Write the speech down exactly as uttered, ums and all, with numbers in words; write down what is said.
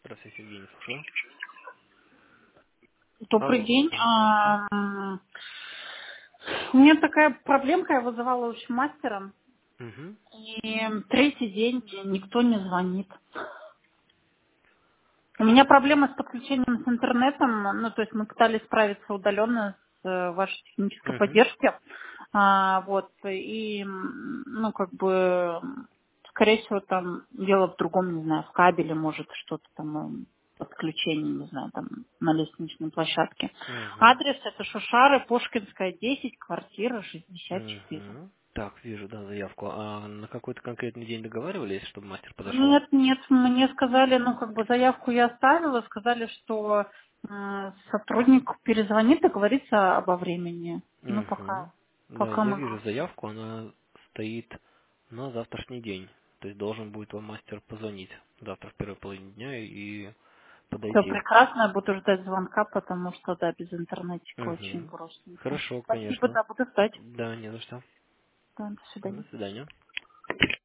Здравствуйте, Евгений, слушаю. Добрый Алло, день. да, здравствуйте. А, м, У меня такая проблемка, я вызывала очень мастера, Угу. и третий день мне никто не звонит. У меня проблема с подключением с интернетом, ну, то есть мы пытались справиться удаленно с э, вашей технической Угу. поддержки, А, вот, и, м, ну, как бы, скорее всего, там дело в другом, не знаю, в кабеле, может, что-то там, м, подключение, не знаю, там, на лестничной площадке. Угу. Адрес это Шушары, Пушкинская, десять, квартира шестьдесят четыре. Угу. Так, вижу, да, заявку. А на какой-то конкретный день договаривались, чтобы мастер подошел? Нет, нет, мне сказали, ну, как бы заявку я оставила, сказали, что э, сотрудник перезвонит и говорится обо времени. Ну, Угу. пока, Да, пока я мы вижу грустим. заявку, она стоит на завтрашний день. То есть должен будет вам мастер позвонить завтра в первой половине дня и Все подойти. прекрасно, я буду ждать звонка, потому что, да, без интернетика очень Угу. грустненько. Хорошо, Спасибо, конечно. да, буду ждать. Да, не за что. Да, до До свидания. свидания.